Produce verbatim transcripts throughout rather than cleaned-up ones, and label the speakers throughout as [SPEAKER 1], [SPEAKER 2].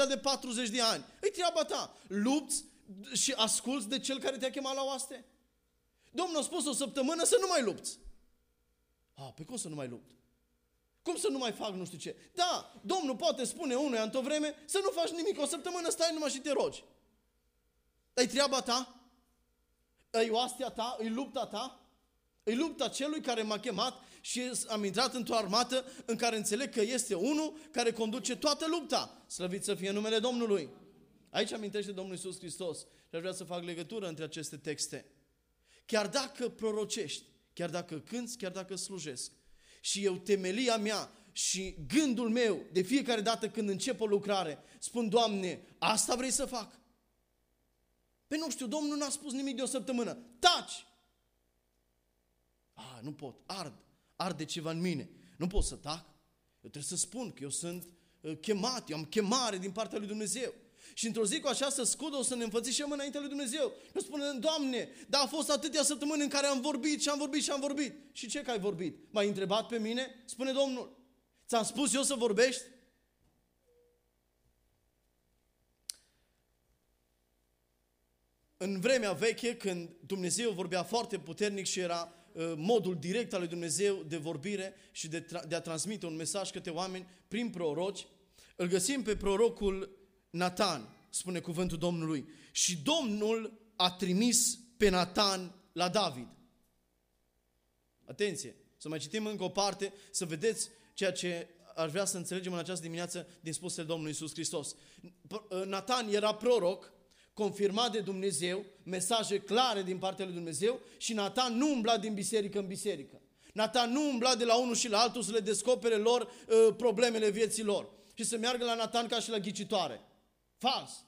[SPEAKER 1] deja de patruzeci de ani. E treaba ta. Lupți și asculți de cel care te-a chemat la oaste? Domnul a spus o săptămână să nu mai lupți. Ah, pe cum să nu mai lupt? Cum să nu mai fac nu știu ce? Da, Domnul poate spune unuia într-o vreme să nu faci nimic, o săptămână stai numai și te rogi. E treaba ta? E oastea ta? E lupta ta? E lupta celui care m-a chemat și am intrat într-o armată în care înțeleg că este unul care conduce toată lupta. Slăvit să fie numele Domnului. Aici amintește Domnul Iisus Hristos și aș vrea să fac legătură între aceste texte. Chiar dacă prorocești, chiar dacă cânți, chiar dacă slujesc, și eu temelia mea și gândul meu de fiecare dată când încep o lucrare, spun, Doamne, asta vrei să fac? Păi nu știu, Domnul n-a spus nimic de o săptămână. Taci! Ah, nu pot, ard, arde ceva în mine. Nu pot să tac. Eu trebuie să spun că eu sunt uh, chemat, eu am chemare din partea lui Dumnezeu. Și într-o zi cu această scudă o să ne înfățișăm înaintea lui Dumnezeu. Eu spun, Doamne, dar a fost atâtea săptămâni în care am vorbit și am vorbit și am vorbit. Și ce că ai vorbit? M-ai întrebat pe mine? Spune Domnul. Ți-am spus eu să vorbești? În vremea veche, când Dumnezeu vorbea foarte puternic și era uh, modul direct al lui Dumnezeu de vorbire și de, tra- de a transmite un mesaj către oameni prin proroci, îl găsim pe prorocul Natan, spune cuvântul Domnului. Și Domnul a trimis pe Natan la David. Atenție, să mai citim încă o parte, să vedeți ceea ce aș vrea să înțelegem în această dimineață din spusele Domnului Iisus Hristos. Natan era proroc, confirmat de Dumnezeu, mesaje clare din partea lui Dumnezeu și Natan nu umbla din biserică în biserică. Natan nu umbla de la unul și la altul să le descopere lor uh, problemele vieții lor și să meargă la Natan ca și la ghicitoare. Fals.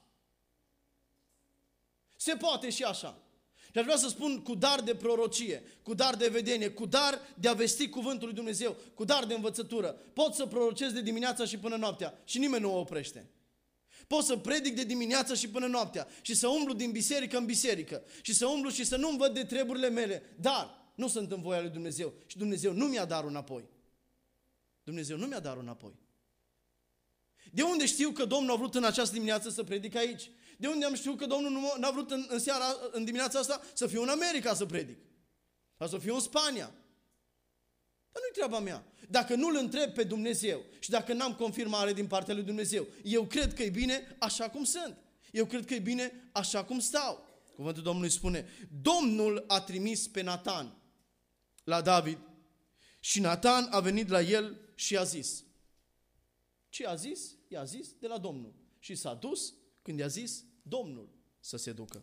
[SPEAKER 1] Se poate și așa. Și aș vrea să spun cu dar de prorocie, cu dar de vedenie, cu dar de a vesti cuvântul lui Dumnezeu, cu dar de învățătură. Pot să prorocesc de dimineața și până noaptea și nimeni nu o oprește. Pot să predic de dimineața și până noaptea și să umblu din biserică în biserică și să umblu și să nu-mi văd de treburile mele, dar nu sunt în voia lui Dumnezeu și Dumnezeu nu mi-a darul înapoi. Dumnezeu nu mi-a darul înapoi. De unde știu că Domnul a vrut în această dimineață să predic aici? De unde am știut că Domnul nu a vrut în, în seara, în dimineața asta să fiu în America să predic? Sau să fiu în Spania? Dar nu-i treaba mea. Dacă nu-L întreb pe Dumnezeu și dacă n-am confirmare din partea lui Dumnezeu, eu cred că e bine așa cum sunt. Eu cred că e bine așa cum stau. Cuvântul Domnului spune, Domnul a trimis pe Natan la David și Natan a venit la el și a zis. Ce a zis? I-a zis de la Domnul. Și s-a dus când i-a zis Domnul să se ducă.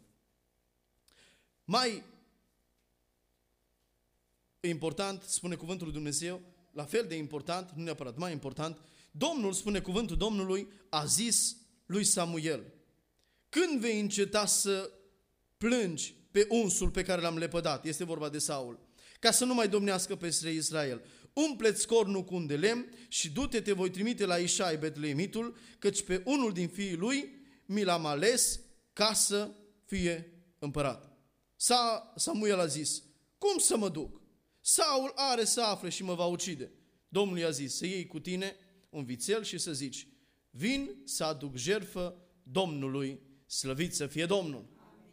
[SPEAKER 1] Mai important, spune cuvântul lui Dumnezeu, la fel de important, nu neapărat mai important, Domnul, spune cuvântul Domnului, a zis lui Samuel, când vei înceta să plângi pe unsul pe care l-am lepădat, este vorba de Saul, ca să nu mai domnească peste Israel, umple-ți cornul cu un de lemn și du-te, te voi trimite la Ișai Betleemitul, căci pe unul din fiii lui mi l-am ales ca să fie împărat. Samuel a zis, cum să mă duc? Saul are să afle și mă va ucide. Domnul i-a zis, să iei cu tine un vițel și să zici, vin să aduc jertfă Domnului, slăvit să fie Domnul.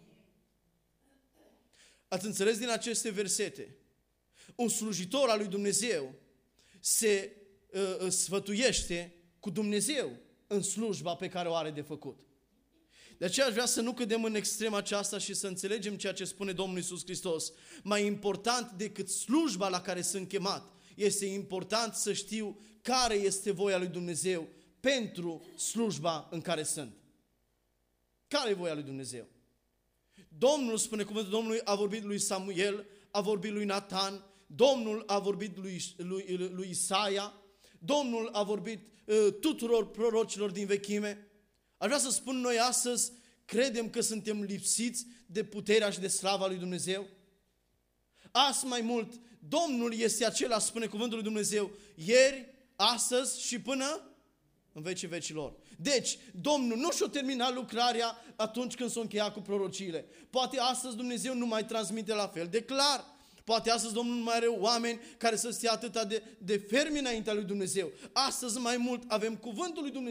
[SPEAKER 1] Ați înțeles din aceste versete? Un slujitor al lui Dumnezeu se uh, sfătuiește cu Dumnezeu în slujba pe care o are de făcut. De aceea aș vrea să nu cădem în extrema aceasta și să înțelegem ceea ce spune Domnul Iisus Hristos. Mai important decât slujba la care sunt chemat, este important să știu care este voia lui Dumnezeu pentru slujba în care sunt. Care e voia lui Dumnezeu? Domnul, spune cuvântul Domnului, a vorbit lui Samuel, a vorbit lui Natan, Domnul a vorbit lui, lui, lui Isaia, Domnul a vorbit uh, tuturor prorocilor din vechime. Aș vrea să spun, noi astăzi credem că suntem lipsiți de puterea și de slava lui Dumnezeu. Azi mai mult, Domnul este acela, spune cuvântul lui Dumnezeu, ieri, astăzi și până în vecii vecilor. Deci, Domnul nu și-a terminat lucrarea atunci când s-a încheiat cu prorociile. Poate astăzi Dumnezeu nu mai transmite la fel de clar. Poate astăzi Domnul nu mai are oameni care să stea atâta de, de fermi înaintea lui Dumnezeu. Astăzi mai mult avem cuvântul lui Dumnezeu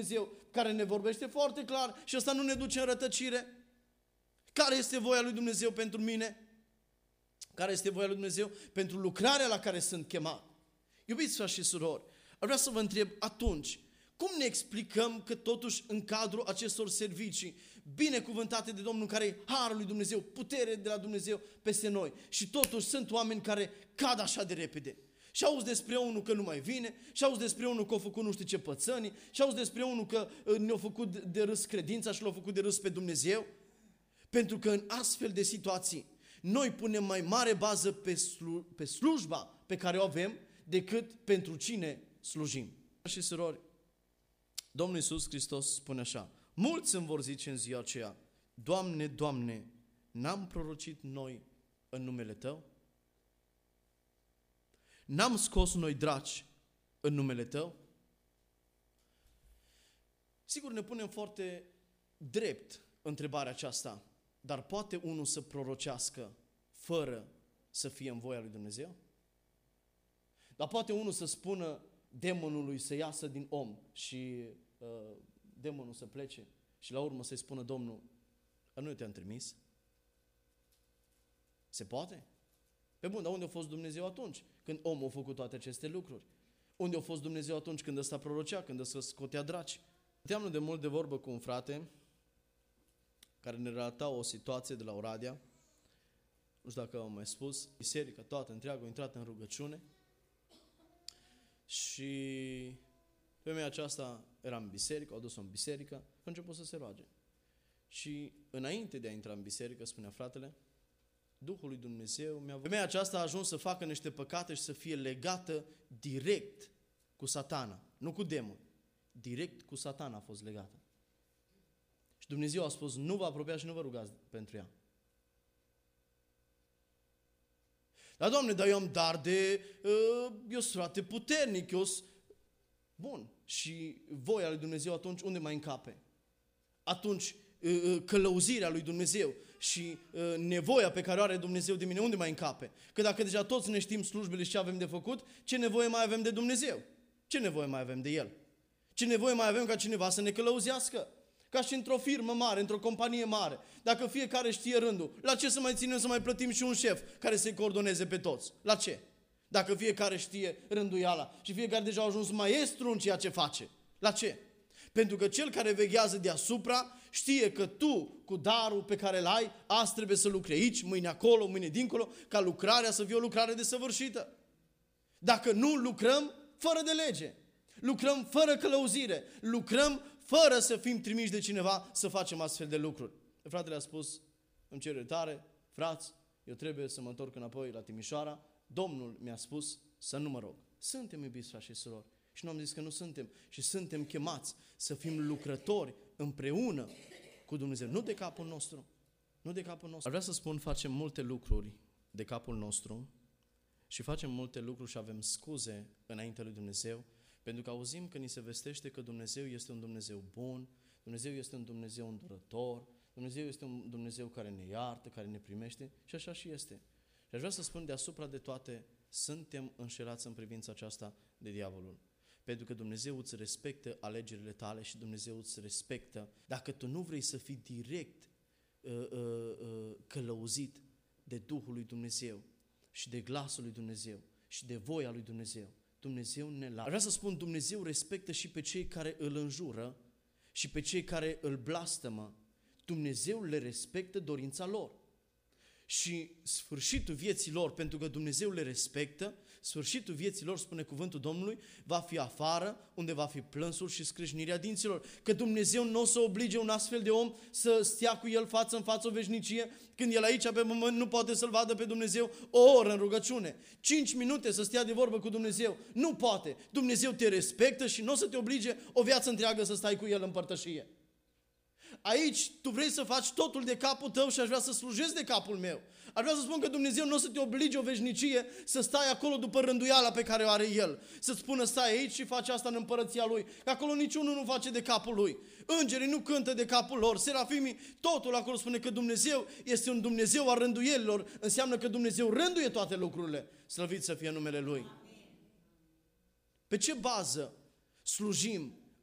[SPEAKER 1] care ne vorbește foarte clar și ăsta nu ne duce în rătăcire. Care este voia lui Dumnezeu pentru mine? Care este voia lui Dumnezeu pentru lucrarea la care sunt chemat? Iubiți frați și surori, aș vrea să vă întreb atunci, cum ne explicăm că totuși în cadrul acestor servicii binecuvântate de Domnul, care e harul lui Dumnezeu, putere de la Dumnezeu peste noi, și totuși sunt oameni care cad așa de repede? Și auzi despre unul că nu mai vine, și auzi despre unul că a făcut nu știu ce pățănii, și auzi despre unul că ne-a făcut de râs credința și l-a făcut de râs pe Dumnezeu. Pentru că în astfel de situații noi punem mai mare bază pe, slu- pe slujba pe care o avem decât pentru cine slujim. Și surori, Domnul Iisus Hristos spune așa: mulți îmi vor zice în ziua aceea: Doamne, Doamne, n-am prorocit noi în numele Tău? N-am scos noi draci în numele Tău? Sigur, ne punem foarte drept întrebarea aceasta, dar poate unul să prorocească fără să fie în voia lui Dumnezeu? Dar poate unul să spună demonului să iasă din om și uh, demonul să plece și la urmă să-i spună Domnul: nu te-am trimis? Se poate? Pe bun, dar unde a fost Dumnezeu atunci când omul a făcut toate aceste lucruri? Unde a fost Dumnezeu atunci când ăsta prorocea, când ăsta scotea draci? Stăteam de mult de vorbă cu un frate care ne relata o situație de la Oradea. Nu știu dacă am mai spus, biserica toată întreagă a intrat în rugăciune și femeia aceasta era în biserică, au dus-o în biserică și a început să se roage. Și înainte de a intra în biserică, spunea fratele, Duhul lui Dumnezeu mi-a... Femeia aceasta a ajuns să facă niște păcate și să fie legată direct cu Satana, nu cu demon. Direct cu Satana a fost legată. Și Dumnezeu a spus: nu vă apropiați și nu vă rugați pentru ea. Dar, Doamne, dar eu am dar de... Uh, eu sunt frate puternic, eu sunt... Bun. Și voia lui Dumnezeu atunci unde mai încape? Atunci uh, călăuzirea lui Dumnezeu și uh, nevoia pe care o are Dumnezeu de mine, unde mai încape? Că dacă deja toți ne știm slujbele și ce avem de făcut, ce nevoie mai avem de Dumnezeu? Ce nevoie mai avem de El? Ce nevoie mai avem ca cineva să ne călăuzească? Ca și într-o firmă mare, într-o companie mare. Dacă fiecare știe rândul, la ce să mai ținem să mai plătim și un șef care să-i coordoneze pe toți? La ce? Dacă fiecare știe rânduiala și fiecare deja a ajuns maestru în ceea ce face. La ce? Pentru că cel care veghează deasupra știe că tu, cu darul pe care îl ai, azi trebuie să lucrezi aici, mâine acolo, mâine dincolo, ca lucrarea să fie o lucrare desăvârșită. Dacă nu lucrăm fără de lege, lucrăm fără călăuzire, lucrăm fără să fim trimiși de cineva să facem astfel de lucruri. Fratele a spus: îmi cer iertare, frați, eu trebuie să mă întorc înapoi la Timișoara, Domnul mi-a spus să nu mă rog. Suntem, iubiți frați și surori, și nu am zis că nu suntem, și suntem chemați să fim lucrători împreună cu Dumnezeu, nu de capul nostru, nu de capul nostru. Ar vrea să spun, facem multe lucruri de capul nostru și facem multe lucruri și avem scuze înaintea lui Dumnezeu, pentru că auzim că ni se vestește că Dumnezeu este un Dumnezeu bun, Dumnezeu este un Dumnezeu îndurător, Dumnezeu este un Dumnezeu care ne iartă, care ne primește, și așa și este. Și aș vrea să spun, deasupra de toate, suntem înșelați în privința aceasta de diavolul. Pentru că Dumnezeu îți respectă alegerile tale și Dumnezeu îți respectă dacă tu nu vrei să fii direct uh, uh, uh, călăuzit de Duhul lui Dumnezeu și de glasul lui Dumnezeu și de voia lui Dumnezeu. Dumnezeu ne lasă. Vreau să spun, Dumnezeu respectă și pe cei care îl înjură și pe cei care îl blastămă. Dumnezeu le respectă dorința lor. Și sfârșitul vieții lor, pentru că Dumnezeu le respectă, sfârșitul vieții lor, spune cuvântul Domnului, va fi afară, unde va fi plânsul și scrâșnirea dinților. Că Dumnezeu nu o să oblige un astfel de om să stea cu el față în față o veșnicie, când el aici pe pământ nu poate să-L vadă pe Dumnezeu o oră în rugăciune. Cinci minute să stea de vorbă cu Dumnezeu. Nu poate. Dumnezeu te respectă și nu o să te oblige o viață întreagă să stai cu El în părtășie. Aici tu vrei să faci totul de capul tău și aș vrea să slujezi de capul meu. Aș vrea să spun că Dumnezeu nu o să te oblige o veșnicie să stai acolo după rânduiala pe care o are El. Să-ți spună stai aici și faci asta în împărăția Lui. Că acolo niciunul nu face de capul Lui. Îngerii nu cântă de capul lor. Serafimii, totul acolo spune că Dumnezeu este un Dumnezeu al rânduielilor. Înseamnă că Dumnezeu rânduie toate lucrurile. Slăvit să fie numele Lui. Pe ce bază slujim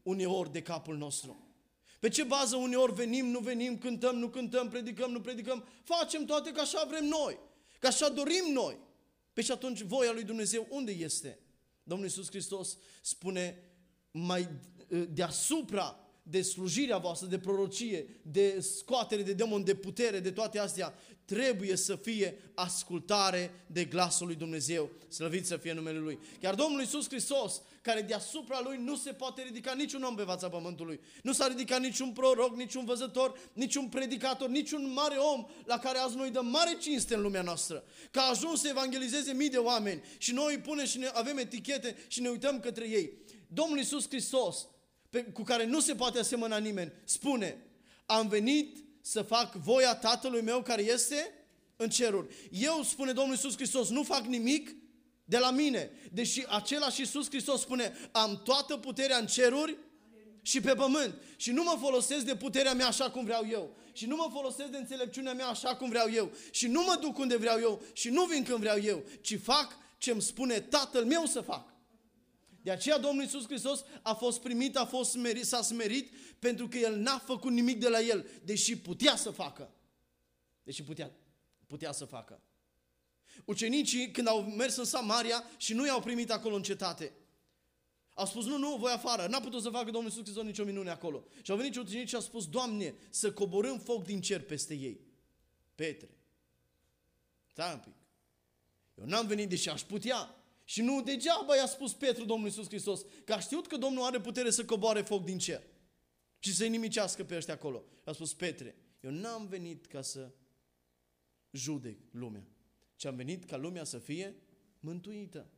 [SPEAKER 1] uneori de capul nostru? Pe ce bază uneori venim, nu venim, cântăm, nu cântăm, predicăm, nu predicăm? Facem toate că așa vrem noi, că așa dorim noi. Păi și atunci voia lui Dumnezeu unde este? Domnul Iisus Hristos spune mai deasupra de slujirea voastră, de prorocie, de scoatere de demon, de putere, de toate astea, trebuie să fie ascultare de glasul lui Dumnezeu. Slăvit să fie numele Lui. Chiar Domnul Iisus Hristos, care deasupra Lui nu se poate ridica niciun om pe fața pământului. Nu s-a ridicat niciun proroc, niciun văzător, niciun predicator, niciun mare om la care azi noi dăm mare cinste în lumea noastră. Că a ajuns să evangelizeze mii de oameni și noi îi punem și ne avem etichete și ne uităm către ei. Domnul Iisus Hristos, pe, cu care nu se poate asemăna nimeni, spune: am venit să fac voia Tatălui meu care este în ceruri. Eu, spune Domnul Iisus Hristos, nu fac nimic de la mine. Deși același Iisus Hristos spune: am toată puterea în ceruri și pe pământ. Și nu mă folosesc de puterea mea așa cum vreau eu. Și nu mă folosesc de înțelepciunea mea așa cum vreau eu. Și nu mă duc unde vreau eu. Și nu vin când vreau eu. Ci fac ce îmi spune Tatăl meu să fac. De aceea Domnul Iisus Hristos a fost primit, a fost smerit, s-a smerit, pentru că El n-a făcut nimic de la El, deși putea să facă. Deși putea, putea să facă. Ucenicii, când au mers în Samaria și nu i-au primit acolo în cetate, au spus: nu, nu, voi afară. N-a putut să facă Domnul Iisus Hristos nicio minune acolo. Și au venit și ucenicii și au spus: Doamne, să coborâm foc din cer peste ei. Petre, stai un pic. Eu n-am venit deși aș putea. Și nu degeaba i-a spus Petru Domnul Iisus Hristos că a știut că Domnul are putere să coboare foc din cer și să-i nimicească pe ăștia acolo. A spus: Petre, eu n-am venit ca să judec lumea, ci am venit ca lumea să fie mântuită.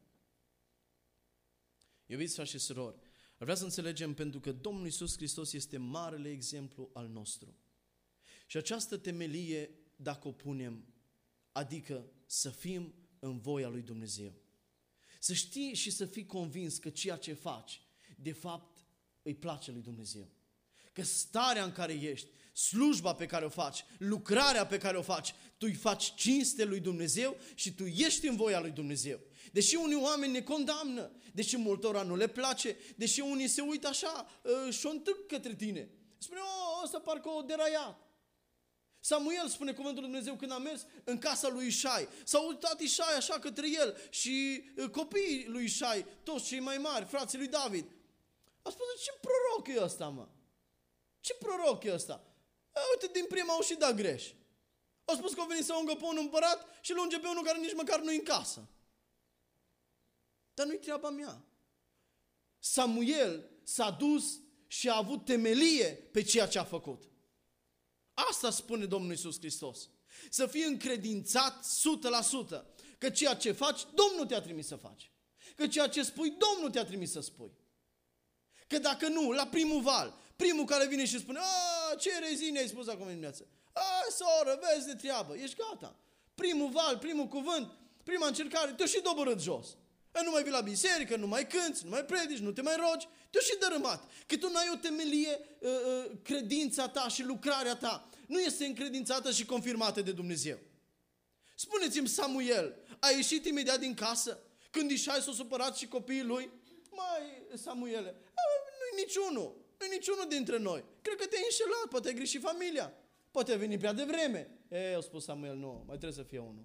[SPEAKER 1] Iubiți frați și surori, ar vrea să înțelegem, pentru că Domnul Iisus Hristos este marele exemplu al nostru. Și această temelie, dacă o punem, adică să fim în voia lui Dumnezeu. Să știi și să fii convins că ceea ce faci, de fapt, îi place lui Dumnezeu. Că starea în care ești, slujba pe care o faci, lucrarea pe care o faci, tu îi faci cinste lui Dumnezeu și tu ești în voia lui Dumnezeu. Deși unii oameni ne condamnă, deși multora nu le place, deși unii se uită așa și o întâlc către tine. Spune: o, ăsta parcă o deraiat. Samuel, spune cuvântul lui Dumnezeu, când a mers în casa lui Ișai, s-a uitat Ișai așa către el și copiii lui Ișai, toți cei mai mari, frații lui David. A spus: ce proroc e ăsta, mă? Ce proroc e ăsta? A, uite, din prima au și dat greș. A spus că a venit să ungă pe un împărat și îl unge pe unul care nici măcar nu-i în casă. Dar nu-i treaba mea. Samuel s-a dus și a avut temelie pe ceea ce a făcut. Asta spune Domnul Iisus Hristos. Să fii încredințat o sută la sută că ceea ce faci, Domnul te-a trimis să faci. Că ceea ce spui, Domnul te-a trimis să spui. Că dacă nu, la primul val, primul care vine și spune: a, ce rezine ai spus acum în dimineață? A, soră, vezi de treabă, ești gata. Primul val, primul cuvânt, prima încercare, te-o și doborât jos. Nu mai vii la biserică, nu mai cânți, nu mai predici, nu te mai rogi, te-o și dărâmat. Că tu n-ai o temelie, uh, uh, credința ta și lucrarea ta nu este încredințată și confirmată de Dumnezeu. Spuneți-mi, Samuel a ieșit imediat din casă când Ișai s-a supărat și copiii lui? Mai, Samuele, nu-i niciunul, nu-i niciunul dintre noi. Cred că te-ai înșelat, poate ai greșit familia, poate ai venit prea devreme. E, a spus Samuel: nu, mai trebuie să fie unul.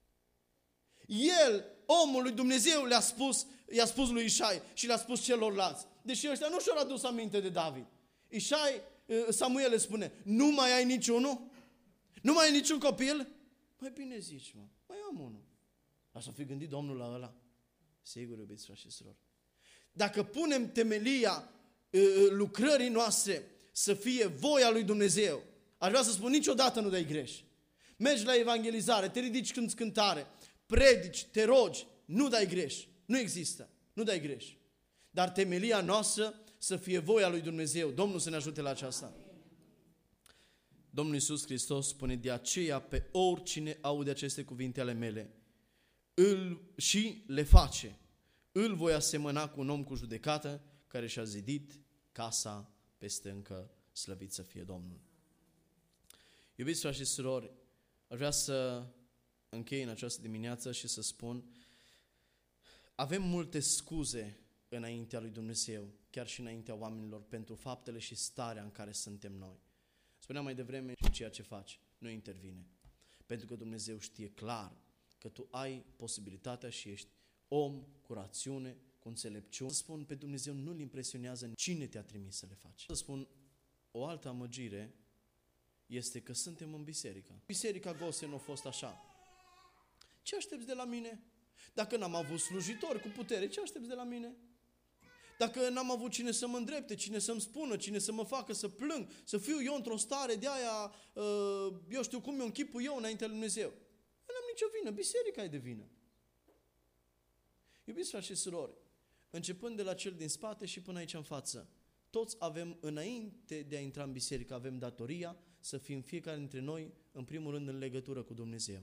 [SPEAKER 1] El, omul lui Dumnezeu, le-a spus, i-a spus lui Ișai și le-a spus celorlalți. Deși ăștia nu și-au adus aminte de David. Ișai, Samuel le spune: nu mai ai niciunul? Nu mai ai niciun copil? Mai bine zici, mă, mai am unul. Așa fi gândit Domnul la ăla? Sigur, iubiți frați și surori. Dacă punem temelia lucrării noastre să fie voia lui Dumnezeu, aș vrea să spun, niciodată nu dai greș. Mergi la evangelizare, te ridici când cântare, predici, te rogi, nu dai greș. Nu există. Nu dai greș. Dar temelia noastră să fie voia lui Dumnezeu. Domnul să ne ajute la aceasta. Domnul Iisus Hristos spune: de aceea pe oricine aude aceste cuvinte ale mele îl și le face, îl voi asemăna cu un om cu judecată care și-a zidit casa pe stâncă, slăvit să fie Domnul. Iubiți frați și surori, aș vrea să închei în această dimineață și să spun: avem multe scuze înaintea lui Dumnezeu, chiar chiar și înaintea oamenilor pentru faptele și starea în care suntem noi. Spuneam mai devreme și ceea ce faci nu intervine. Pentru că Dumnezeu știe clar că tu ai posibilitatea și ești om cu rațiune, cu înțelepciune. Să spun, pe Dumnezeu nu-L impresionează cine te-a trimis să le faci. Să spun, o altă amăgire este că suntem în biserică. Biserica Gosen a fost așa. Ce aștepți de la mine? Dacă n-am avut slujitori cu putere, ce aștepți de la mine? Dacă n-am avut cine să mă îndrepte, cine să-mi spună, cine să mă facă să plâng, să fiu eu într-o stare de aia, eu știu cum mi-o închipui eu înaintea lui Dumnezeu. Eu n-am nicio vină, biserica e de vină. Iubiți frați și surori, începând de la cel din spate și până aici în față, toți avem, înainte de a intra în biserică, avem datoria să fim fiecare dintre noi, în primul rând, în legătură cu Dumnezeu.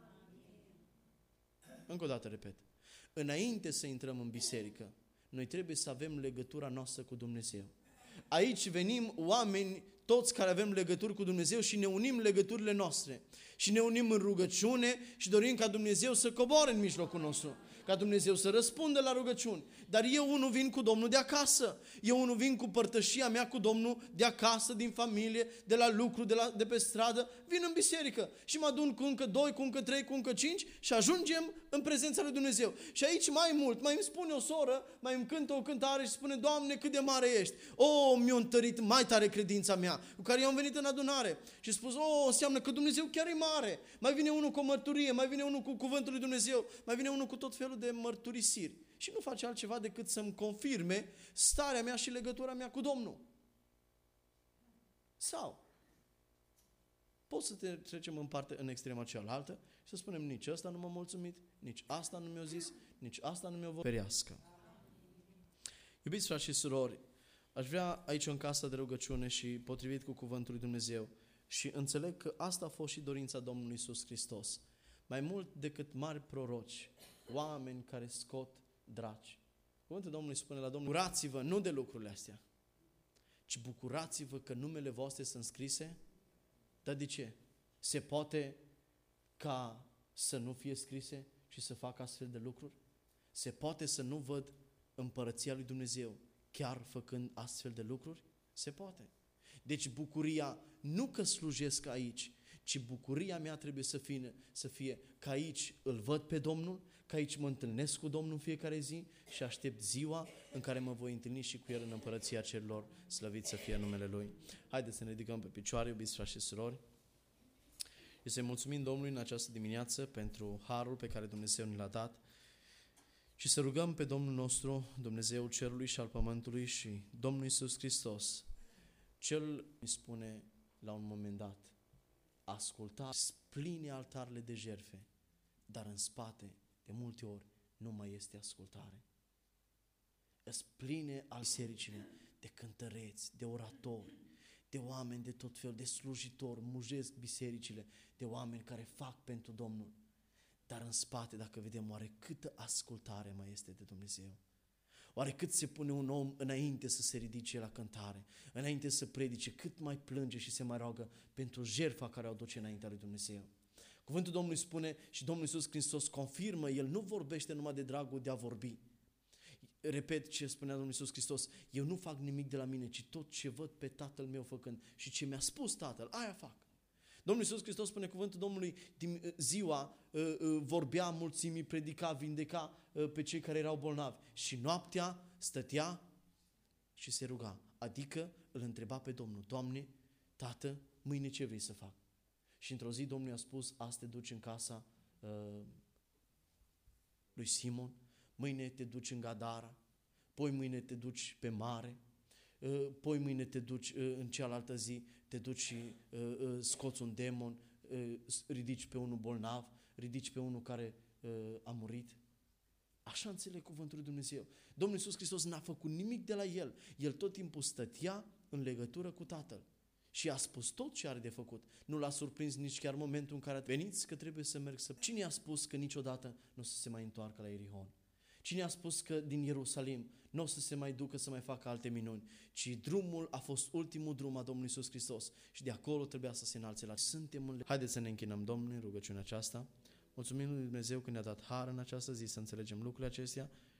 [SPEAKER 1] Încă o dată repet. Înainte să intrăm în biserică, noi trebuie să avem legătura noastră cu Dumnezeu. Aici venim oameni, toți care avem legături cu Dumnezeu și ne unim legăturile noastre. Și ne unim în rugăciune și dorim ca Dumnezeu să coboare în mijlocul nostru. Ca Dumnezeu să răspundă la rugăciuni. Dar eu unul vin cu Domnul de acasă. Eu unul vin cu părtășia mea cu Domnul de acasă, din familie, de la lucru, de, la, de pe stradă. Vin în biserică și mă adun cu încă doi, cu încă trei, cu încă cinci și ajungem în prezența lui Dumnezeu. Și aici mai mult, mai îmi spune o soră, mai îmi cântă o cântare și spune: Doamne, cât de mare ești. O, mi-a întărit mai tare credința mea, cu care eu am venit în adunare. Și spus: o, înseamnă că Dumnezeu chiar e mare. Mai vine unul cu o mărturie, mai vine unul cu cuvântul lui Dumnezeu, mai vine unul cu tot felul de mărturisiri. Și nu face altceva decât să-mi confirme starea mea și legătura mea cu Domnul. Sau poți să te trecem în parte, în extrema cealaltă și să spunem: nici ăsta nu m-a mulțumit, nici asta nu mi-a zis, nici asta nu mi-a vorbit. Ferească. Iubiți frați și surori, aș vrea aici în casa de rugăciune și potrivit cu cuvântul lui Dumnezeu, și înțeleg că asta a fost și dorința Domnului Iisus Hristos. Mai mult decât mari proroci, oameni care scot draci. Cuvântul Domnului spune la Domnul: bucurați-vă nu de lucrurile astea, ci bucurați-vă că numele voastre sunt scrise. Dar de ce? Se poate ca să nu fie scrise și să facă astfel de lucruri? Se poate să nu văd împărăția lui Dumnezeu chiar făcând astfel de lucruri? Se poate. Deci bucuria nu că slujesc aici, ci bucuria mea trebuie să fie, să fie că aici îl văd pe Domnul, că aici mă întâlnesc cu Domnul în fiecare zi și aștept ziua în care mă voi întâlni și cu El în împărăția cerurilor, slăvit să fie numele Lui. Haideți să ne ridicăm pe picioare, iubiți frați și surori, și să-i mulțumim Domnului în această dimineață pentru harul pe care Dumnezeu ne l-a dat și să rugăm pe Domnul nostru, Dumnezeul cerului și al pământului, și Domnul Iisus Hristos, Cel îi spune la un moment dat: ascultați, pline altarele de jertfe, dar în spate, de multe ori, nu mai este ascultare. Îți pline al bisericile de cântăreți, de oratori, de oameni de tot fel, de slujitori, mujesc bisericile, de oameni care fac pentru Domnul. Dar în spate, dacă vedem, oare câtă ascultare mai este de Dumnezeu? Oare cât se pune un om înainte să se ridice la cântare, înainte să predice, cât mai plânge și se mai roagă pentru jertfa care o duce înaintea lui Dumnezeu? Cuvântul Domnului spune și Domnul Iisus Hristos confirmă, El nu vorbește numai de dragul de a vorbi. Repet ce spunea Domnul Iisus Hristos: eu nu fac nimic de la mine, ci tot ce văd pe Tatăl meu făcând și ce mi-a spus Tatăl, aia fac. Domnul Iisus Hristos spune cuvântul Domnului: din ziua vorbea mulțimii, predica, vindeca pe cei care erau bolnavi și noaptea stătea și se ruga. Adică îl întreba pe Domnul: Doamne, Tată, mâine ce vrei să fac? Și într-o zi Domnul i-a spus: azi te duci în casa uh, lui Simon, mâine te duci în Gadara, poi mâine te duci pe mare, uh, poi mâine te duci uh, în cealaltă zi, te duci și uh, uh, scoți un demon, uh, ridici pe unul bolnav, ridici pe unul care uh, a murit. Așa înțeleg cuvântul lui Dumnezeu. Domnul Iisus Hristos n-a făcut nimic de la El. El tot timpul stătea în legătură cu Tatăl. Și a spus tot ce are de făcut. Nu l-a surprins nici chiar momentul în care veniți că trebuie să merg să... Cine a spus că niciodată nu o să se mai întoarcă la Ierihon? Cine a spus că din Ierusalim nu o să se mai ducă să mai facă alte minuni? Ci drumul a fost ultimul drum a Domnului Iisus Hristos și de acolo trebuia să se înalțe la... Suntem în... Haideți să ne închinăm Domnului în rugăciunea aceasta. Mulțumim lui Dumnezeu că ne-a dat har în această zi să înțelegem lucrurile acestea